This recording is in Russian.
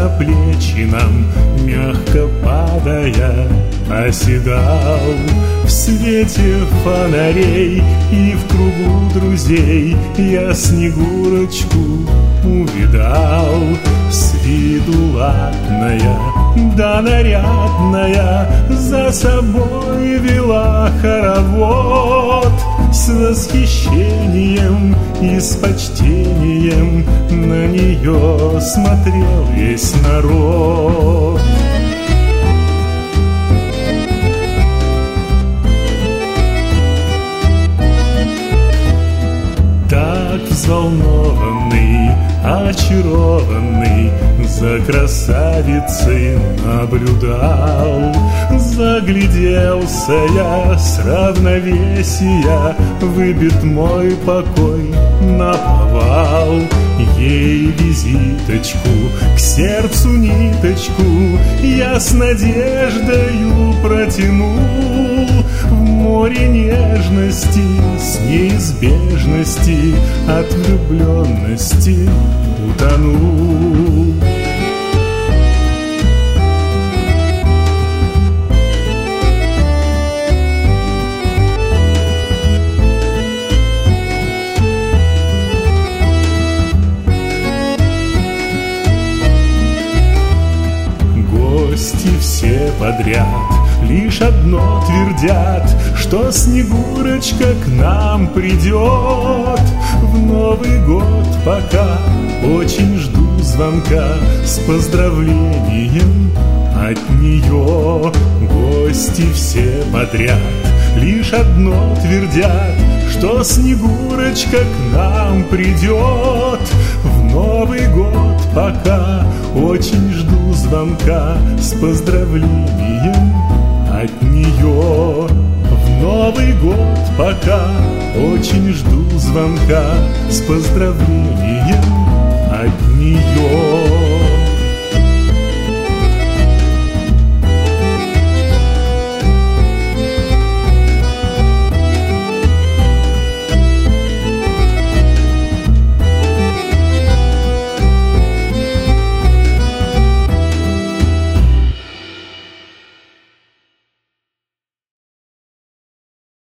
на плечи нам, мягко падая, оседал. В свете фонарей и в кругу друзей я Снегурочку увидал. С виду ладная, да нарядная, за собой вела хоровод. С восхищением и с почтением на нее смотрел весь народ. Так взволнованный, очарованный, за красавицей наблюдал. Загляделся я с равновесия, выбит мой покой наповал. Ей визиточку, к сердцу ниточку я с надеждою протянул. В море нежности, с неизбежности, от влюбленности утонул. Гости все подряд лишь одно твердят, что Снегурочка к нам придет. В Новый год пока очень жду звонка с поздравлением от нее. Гости все подряд лишь одно твердят, что Снегурочка к нам придет. В Новый год пока очень жду звонка с поздравлением от нее. В Новый год пока очень жду звонка с поздравлением от нее.